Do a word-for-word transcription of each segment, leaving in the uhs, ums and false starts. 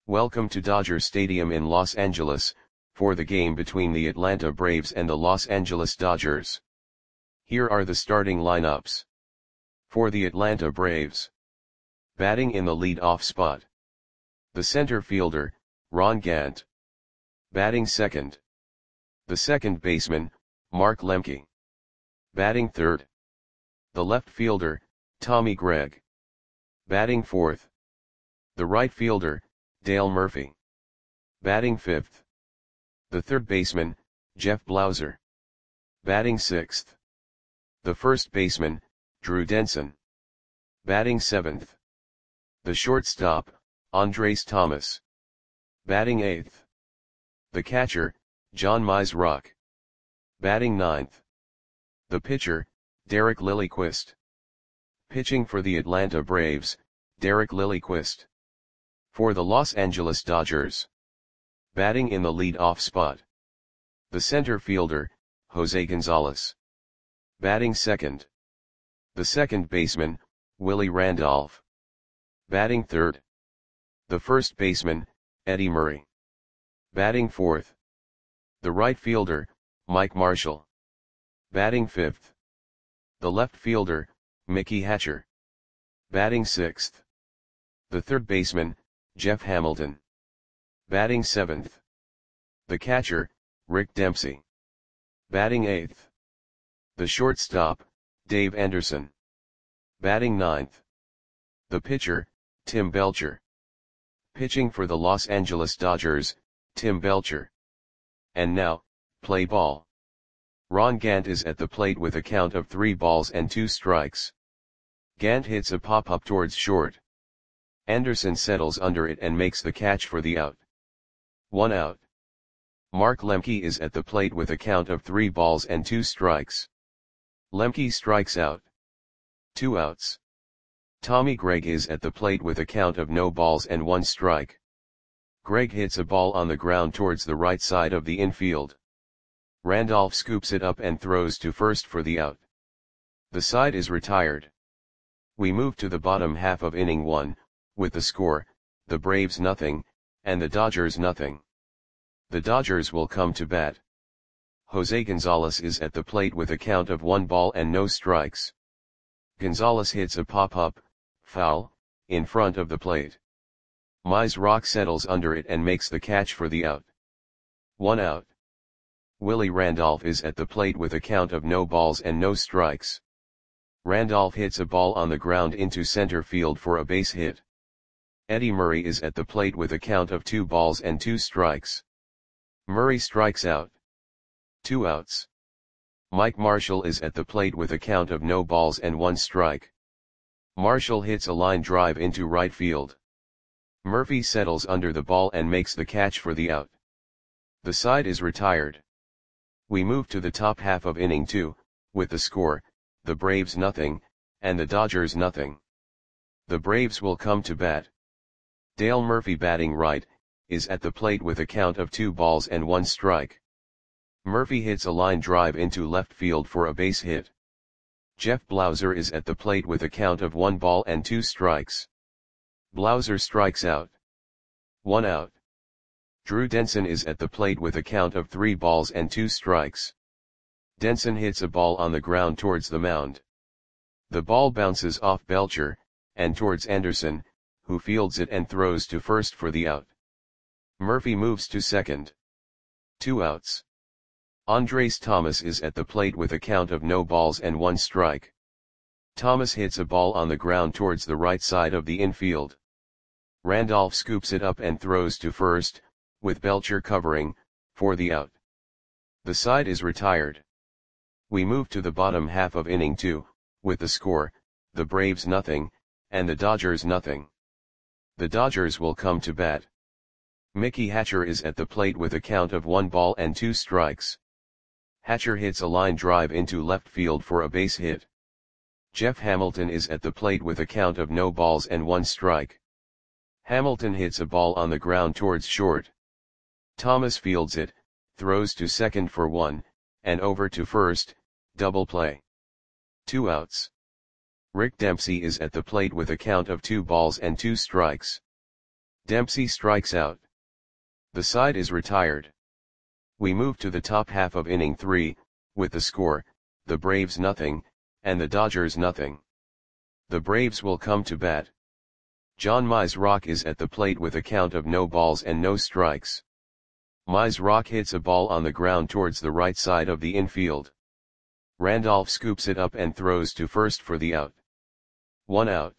Welcome to Dodger Stadium in Los Angeles, for the game between the Atlanta Braves and the Los Angeles Dodgers. Here are the starting lineups. For the Atlanta Braves. Batting in the lead-off spot. The center fielder, Ron Gant. Batting second. The second baseman, Mark Lemke. Batting third. The left fielder, Tommy Gregg. Batting fourth. The right fielder, Dale Murphy. Batting fifth. The third baseman, Jeff Blauser. Batting sixth. The first baseman, Drew Denson. Batting seventh. The shortstop, Andres Thomas. Batting eighth. The catcher, John Mizrock. Batting ninth. The pitcher, Derek Lilliquist. Pitching for the Atlanta Braves, Derek Lilliquist. For the Los Angeles Dodgers. Batting in the lead-off spot. The center fielder, Jose Gonzalez. Batting second. The second baseman, Willie Randolph. Batting third. The first baseman, Eddie Murray. Batting fourth. The right fielder, Mike Marshall. Batting fifth. The left fielder, Mickey Hatcher. Batting sixth. The third baseman, Jeff Hamilton. Batting seventh. The catcher, Rick Dempsey. Batting eighth. The shortstop, Dave Anderson. Batting ninth. The pitcher, Tim Belcher. Pitching for the Los Angeles Dodgers, Tim Belcher. And now, play ball. Ron Gant is at the plate with a count of three balls and two strikes. Gant hits a pop-up towards short. Anderson settles under it and makes the catch for the out. One out. Mark Lemke is at the plate with a count of three balls and two strikes. Lemke strikes out. Two outs. Tommy Gregg is at the plate with a count of no balls and one strike. Gregg hits a ball on the ground towards the right side of the infield. Randolph scoops it up and throws to first for the out. The side is retired. We move to the bottom half of inning one, with the score, the Braves nothing, and the Dodgers nothing. The Dodgers will come to bat. Jose Gonzalez is at the plate with a count of one ball and no strikes. Gonzalez hits a pop-up, foul, in front of the plate. Mizrock settles under it and makes the catch for the out. One out. Willie Randolph is at the plate with a count of no balls and no strikes. Randolph hits a ball on the ground into center field for a base hit. Eddie Murray is at the plate with a count of two balls and two strikes. Murray strikes out. Two outs. Mike Marshall is at the plate with a count of no balls and one strike. Marshall hits a line drive into right field. Murphy settles under the ball and makes the catch for the out. The side is retired. We move to the top half of inning two, with the score, the Braves nothing, and the Dodgers nothing. The Braves will come to bat. Dale Murphy batting right, is at the plate with a count of two balls and one strike. Murphy hits a line drive into left field for a base hit. Jeff Blauser is at the plate with a count of one ball and two strikes. Blauser strikes out. One out. Drew Denson is at the plate with a count of three balls and two strikes. Denson hits a ball on the ground towards the mound. The ball bounces off Belcher, and towards Anderson, who fields it and throws to first for the out. Murphy moves to second. Two outs. Andres Thomas is at the plate with a count of no balls and one strike. Thomas hits a ball on the ground towards the right side of the infield. Randolph scoops it up and throws to first, with Belcher covering, for the out. The side is retired. We move to the bottom half of inning two, with the score, the Braves nothing, and the Dodgers nothing. The Dodgers will come to bat. Mickey Hatcher is at the plate with a count of one ball and two strikes. Hatcher hits a line drive into left field for a base hit. Jeff Hamilton is at the plate with a count of no balls and one strike. Hamilton hits a ball on the ground towards short. Thomas fields it, throws to second for one, and over to first, double play. Two outs. Rick Dempsey is at the plate with a count of two balls and two strikes. Dempsey strikes out. The side is retired. We move to the top half of inning three, with the score, the Braves nothing, and the Dodgers nothing. The Braves will come to bat. John Mize is at the plate with a count of no balls and no strikes. Mize hits a ball on the ground towards the right side of the infield. Randolph scoops it up and throws to first for the out. One out.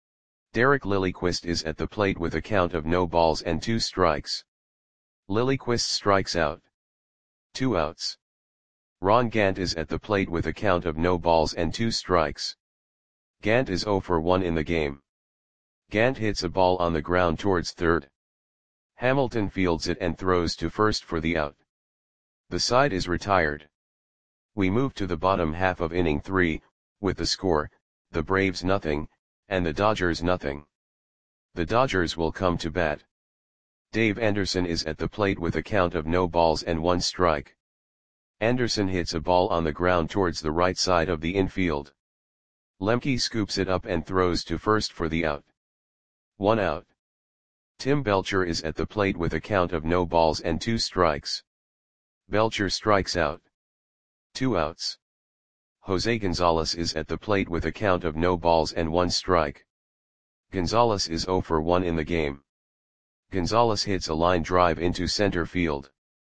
Derek Lilliquist is at the plate with a count of no balls and two strikes. Lilliquist strikes out. Two outs. Ron Gant is at the plate with a count of no balls and two strikes. Gant is zero for one in the game. Gant hits a ball on the ground towards third. Hamilton fields it and throws to first for the out. The side is retired. We move to the bottom half of inning three, with the score, the Braves nothing, and the Dodgers nothing. The Dodgers will come to bat. Dave Anderson is at the plate with a count of no balls and one strike. Anderson hits a ball on the ground towards the right side of the infield. Lemke scoops it up and throws to first for the out. One out. Tim Belcher is at the plate with a count of no balls and two strikes. Belcher strikes out. Two outs. Jose Gonzalez is at the plate with a count of no balls and one strike. Gonzalez is zero for one in the game. Gonzalez hits a line drive into center field.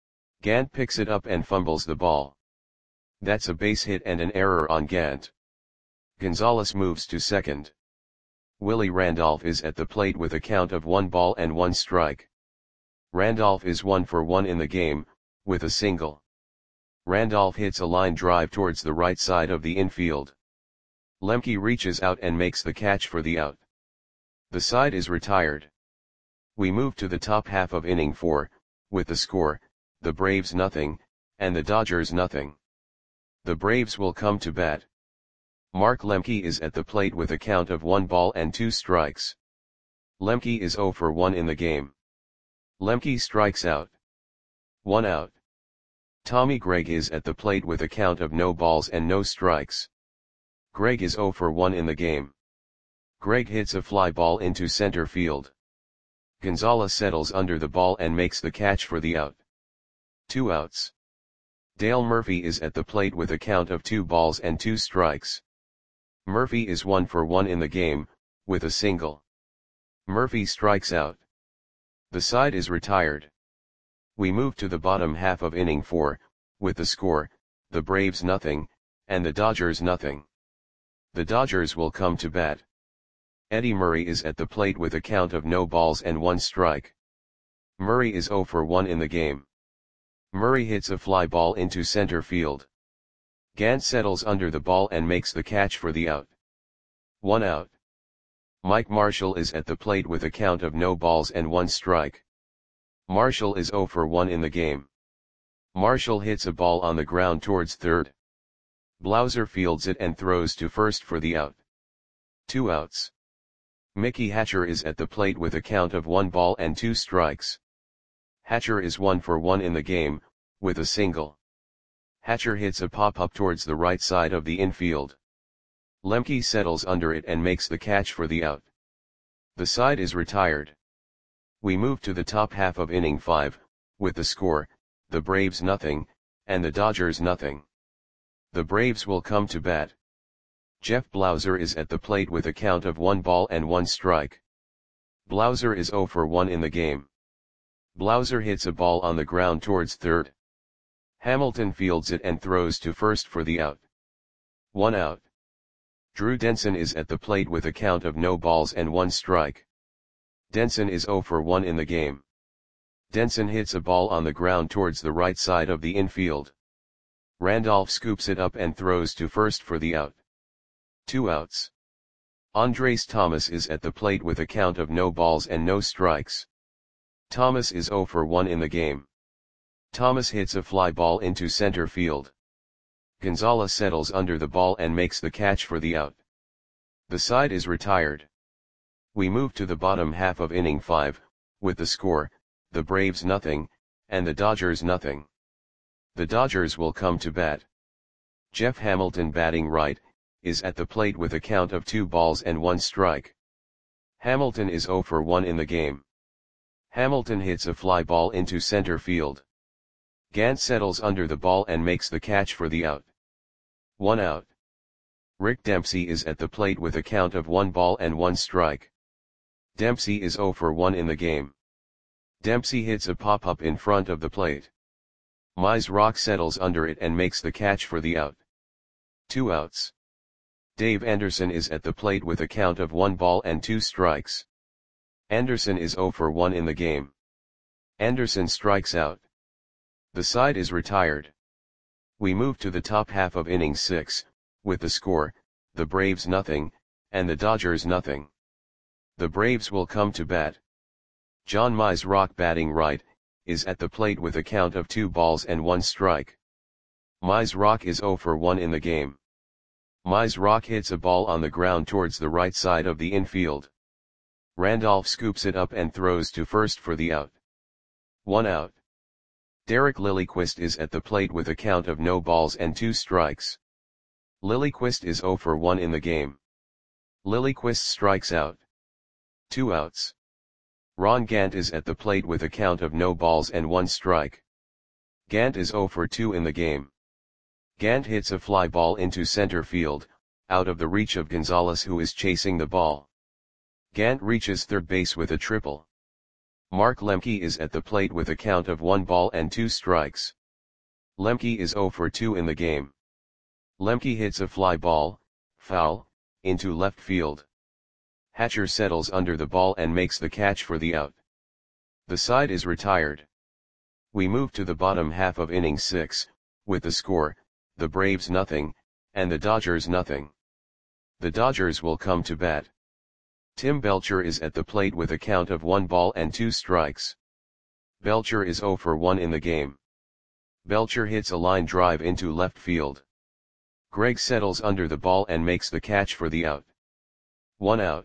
Gant picks it up and fumbles the ball. That's a base hit and an error on Gant. Gonzalez moves to second. Willie Randolph is at the plate with a count of one ball and one strike. Randolph is one for one in the game, with a single. Randolph hits a line drive towards the right side of the infield. Lemke reaches out and makes the catch for the out. The side is retired. We move to the top half of inning four, with the score, the Braves nothing, and the Dodgers nothing. The Braves will come to bat. Mark Lemke is at the plate with a count of one ball and two strikes. Lemke is zero for one in the game. Lemke strikes out. One out. Tommy Gregg is at the plate with a count of no balls and no strikes. Gregg is zero for one in the game. Gregg hits a fly ball into center field. Gonzalez settles under the ball and makes the catch for the out. Two outs. Dale Murphy is at the plate with a count of two balls and two strikes. Murphy is one for one in the game, with a single. Murphy strikes out. The side is retired. We move to the bottom half of inning four, with the score, the Braves nothing, and the Dodgers nothing. The Dodgers will come to bat. Eddie Murray is at the plate with a count of no balls and one strike. Murray is zero for one in the game. Murray hits a fly ball into center field. Gant settles under the ball and makes the catch for the out. One out. Mike Marshall is at the plate with a count of no balls and one strike. Marshall is zero for one in the game. Marshall hits a ball on the ground towards third. Blauser fields it and throws to first for the out. Two outs. Mickey Hatcher is at the plate with a count of one ball and two strikes. Hatcher is one for one in the game, with a single. Hatcher hits a pop-up towards the right side of the infield. Lemke settles under it and makes the catch for the out. The side is retired. We move to the top half of inning five, with the score, the Braves nothing, and the Dodgers nothing. The Braves will come to bat. Jeff Blauser is at the plate with a count of one ball and one strike. Blauser is zero for one in the game. Blauser hits a ball on the ground towards third. Hamilton fields it and throws to first for the out. One out. Drew Denson is at the plate with a count of no balls and one strike. Denson is zero for one in the game. Denson hits a ball on the ground towards the right side of the infield. Randolph scoops it up and throws to first for the out. Two outs. Andres Thomas is at the plate with a count of no balls and no strikes. Thomas is zero for one in the game. Thomas hits a fly ball into center field. Gonzalez settles under the ball and makes the catch for the out. The side is retired. We move to the bottom half of inning five, with the score, the Braves nothing, and the Dodgers nothing. The Dodgers will come to bat. Jeff Hamilton, batting right, is at the plate with a count of two balls and one strike. Hamilton is zero for one in the game. Hamilton hits a fly ball into center field. Gant settles under the ball and makes the catch for the out. One out. Rick Dempsey is at the plate with a count of one ball and one strike. Dempsey is zero for one in the game. Dempsey hits a pop-up in front of the plate. Mize Rock settles under it and makes the catch for the out. Two outs. Dave Anderson is at the plate with a count of one ball and two strikes. Anderson is zero for one in the game. Anderson strikes out. The side is retired. We move to the top half of inning six, with the score, the Braves nothing, and the Dodgers nothing. The Braves will come to bat. John Mize Rock, batting right, is at the plate with a count of two balls and one strike. Mize Rock is zero for one in the game. Mize Rock hits a ball on the ground towards the right side of the infield. Randolph scoops it up and throws to first for the out. One out. Derek Lilliquist is at the plate with a count of no balls and two strikes. Lilliquist is zero for one in the game. Lilliquist strikes out. Two outs. Ron Gant is at the plate with a count of no balls and one strike. Gant is zero for two in the game. Gant hits a fly ball into center field, out of the reach of Gonzalez, who is chasing the ball. Gant reaches third base with a triple. Mark Lemke is at the plate with a count of one ball and two strikes. Lemke is zero for two in the game. Lemke hits a fly ball, foul, into left field. Hatcher settles under the ball and makes the catch for the out. The side is retired. We move to the bottom half of inning six, with the score, the Braves nothing, and the Dodgers nothing. The Dodgers will come to bat. Tim Belcher is at the plate with a count of one ball and two strikes. Belcher is zero for one in the game. Belcher hits a line drive into left field. Greg settles under the ball and makes the catch for the out. One out.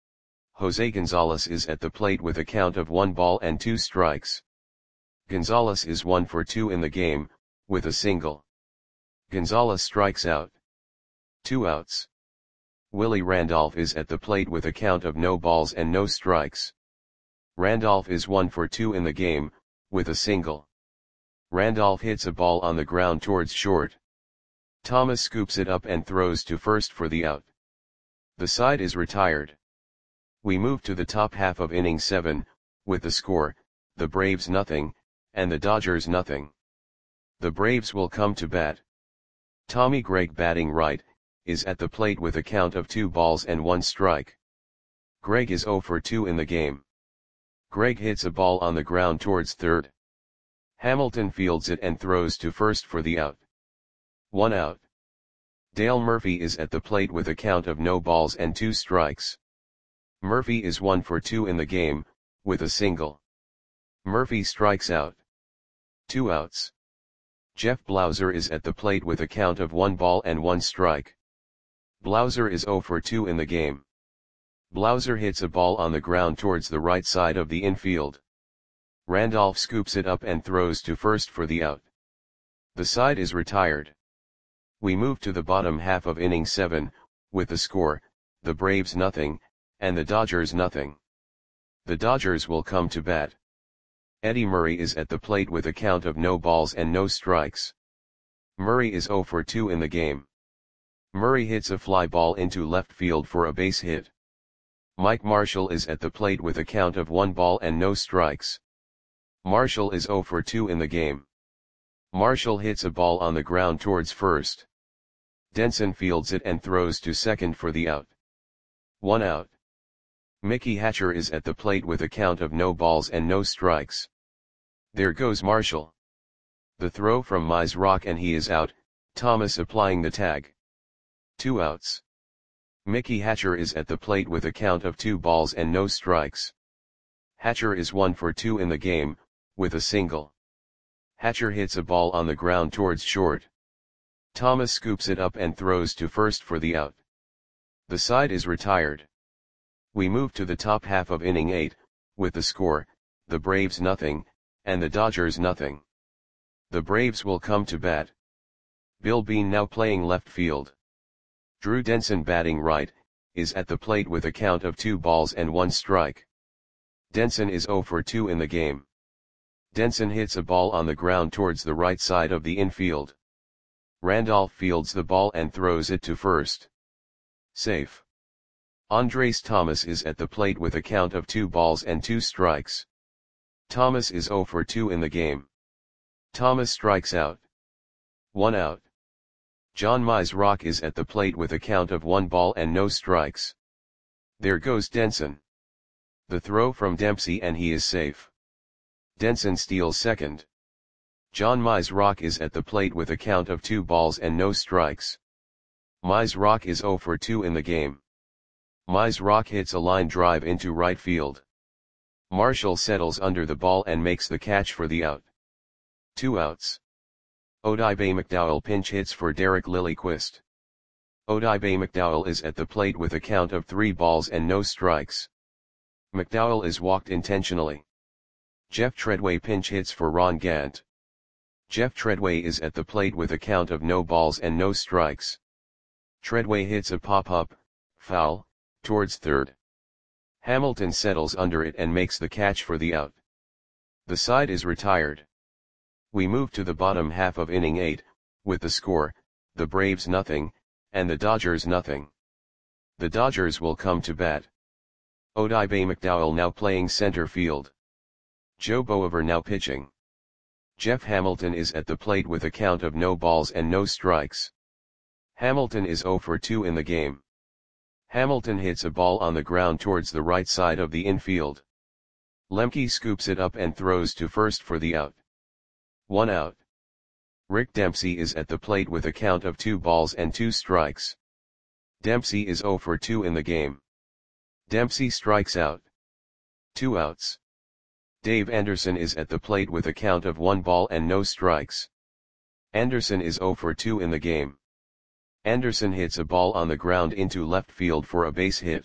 Jose Gonzalez is at the plate with a count of one ball and two strikes. Gonzalez is one for two in the game, with a single. Gonzalez strikes out. Two outs. Willie Randolph is at the plate with a count of no balls and no strikes. Randolph is one for two in the game, with a single. Randolph hits a ball on the ground towards short. Thomas scoops it up and throws to first for the out. The side is retired. We move to the top half of inning seven, with the score, the Braves nothing, and the Dodgers nothing. The Braves will come to bat. Tommy Gregg, batting right, is at the plate with a count of two balls and one strike. Gregg is zero for two in the game. Gregg hits a ball on the ground towards third. Hamilton fields it and throws to first for the out. One out. Dale Murphy is at the plate with a count of no balls and two strikes. Murphy is one for two in the game, with a single. Murphy strikes out. Two outs. Jeff Blauser is at the plate with a count of one ball and one strike. Blauser is zero for two in the game. Blauser hits a ball on the ground towards the right side of the infield. Randolph scoops it up and throws to first for the out. The side is retired. We move to the bottom half of inning seven, with the score, the Braves nothing, and the Dodgers nothing. The Dodgers will come to bat. Eddie Murray is at the plate with a count of no balls and no strikes. Murray is zero for two in the game. Murray hits a fly ball into left field for a base hit. Mike Marshall is at the plate with a count of one ball and no strikes. Marshall is zero for two in the game. Marshall hits a ball on the ground towards first. Denson fields it and throws to second for the out. One out. Mickey Hatcher is at the plate with a count of no balls and no strikes. There goes Marshall. The throw from Mize Rock and he is out, Thomas applying the tag. Two outs. Mickey Hatcher is at the plate with a count of two balls and no strikes. Hatcher is one for two in the game, with a single. Hatcher hits a ball on the ground towards short. Thomas scoops it up and throws to first for the out. The side is retired. We move to the top half of inning eight, with the score, the Braves nothing, and the Dodgers nothing. The Braves will come to bat. Bill Bean, now playing left field. Drew Denson, batting right, is at the plate with a count of two balls and one strike. Denson is zero for two in the game. Denson hits a ball on the ground towards the right side of the infield. Randolph fields the ball and throws it to first. Safe. Andres Thomas is at the plate with a count of two balls and two strikes. Thomas is zero for two in the game. Thomas strikes out. One out. John Mize is at the plate with a count of one ball and no strikes. There goes Denson. The throw from Dempsey and he is safe. Denson steals second. John Mize is at the plate with a count of two balls and no strikes. Mize is zero for two in the game. Mize hits a line drive into right field. Marshall settles under the ball and makes the catch for the out. Two outs. Odibe McDowell pinch hits for Derek Lilliquist. Odibe McDowell is at the plate with a count of three balls and no strikes. McDowell is walked intentionally. Jeff Treadway pinch hits for Ron Gant. Jeff Treadway is at the plate with a count of no balls and no strikes. Treadway hits a pop-up, foul, towards third. Hamilton settles under it and makes the catch for the out. The side is retired. We move to the bottom half of inning eight, with the score, the Braves nothing, and the Dodgers nothing. The Dodgers will come to bat. Odibe McDowell now playing center field. Joe Boever now pitching. Jeff Hamilton is at the plate with a count of no balls and no strikes. Hamilton is zero for two in the game. Hamilton hits a ball on the ground towards the right side of the infield. Lemke scoops it up and throws to first for the out. One out. Rick Dempsey is at the plate with a count of two balls and two strikes. Dempsey is zero for two in the game. Dempsey strikes out. Two outs. Dave Anderson is at the plate with a count of one ball and no strikes. Anderson is zero for two in the game. Anderson hits a ball on the ground into left field for a base hit.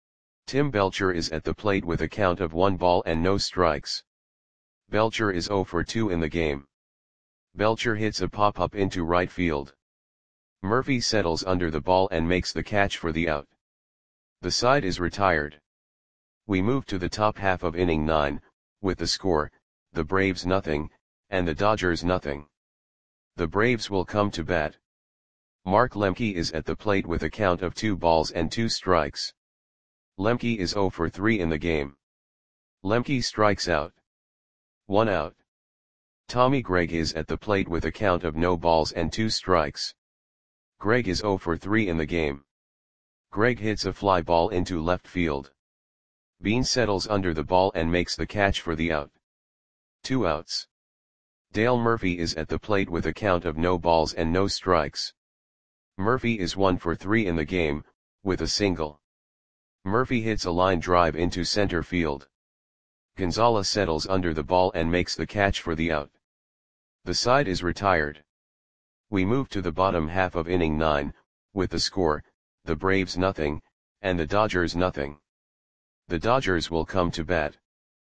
Tim Belcher is at the plate with a count of one ball and no strikes. Belcher is zero for two in the game. Belcher hits a pop-up into right field. Murphy settles under the ball and makes the catch for the out. The side is retired. We move to the top half of inning nine, with the score, the Braves nothing, and the Dodgers nothing. The Braves will come to bat. Mark Lemke is at the plate with a count of two balls and two strikes. Lemke is zero for three in the game. Lemke strikes out. One out. Tommy Gregg is at the plate with a count of no balls and two strikes. Gregg is zero for three in the game. Gregg hits a fly ball into left field. Bean settles under the ball and makes the catch for the out. Two outs. Dale Murphy is at the plate with a count of no balls and no strikes. Murphy is one for three in the game, with a single. Murphy hits a line drive into center field. Gonzalez settles under the ball and makes the catch for the out. The side is retired. We move to the bottom half of inning nine, with the score, the Braves nothing, and the Dodgers nothing. The Dodgers will come to bat.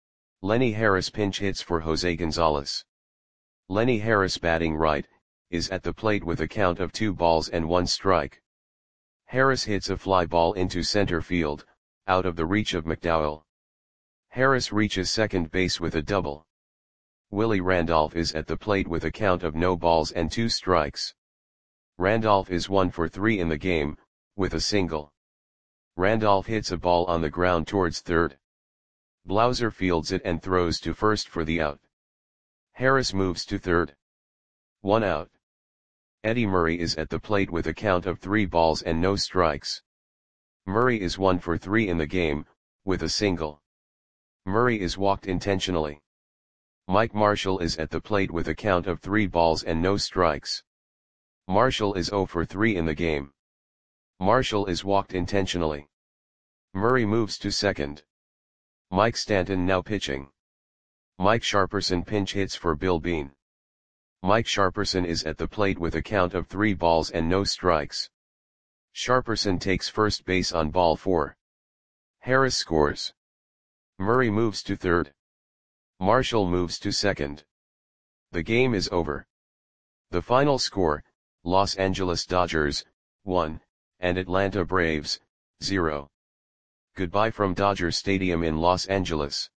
Lenny Harris pinch hits for Jose Gonzalez. Lenny Harris batting right, is at the plate with a count of two balls and one strike. Harris hits a fly ball into center field, out of the reach of McDowell. Harris reaches second base with a double. Willie Randolph is at the plate with a count of no balls and two strikes. Randolph is one for three in the game, with a single. Randolph hits a ball on the ground towards third. Blauser fields it and throws to first for the out. Harris moves to third. One out. Eddie Murray is at the plate with a count of three balls and no strikes. Murray is one for three in the game, with a single. Murray is walked intentionally. Mike Marshall is at the plate with a count of three balls and no strikes. Marshall is zero for three in the game. Marshall is walked intentionally. Murray moves to second. Mike Stanton now pitching. Mike Sharperson pinch hits for Bill Bean. Mike Sharperson is at the plate with a count of three balls and no strikes. Sharperson takes first base on ball four. Harris scores. Murray moves to third. Marshall moves to second. The game is over. The final score, Los Angeles Dodgers, one, and Atlanta Braves, zero. Goodbye from Dodger Stadium in Los Angeles.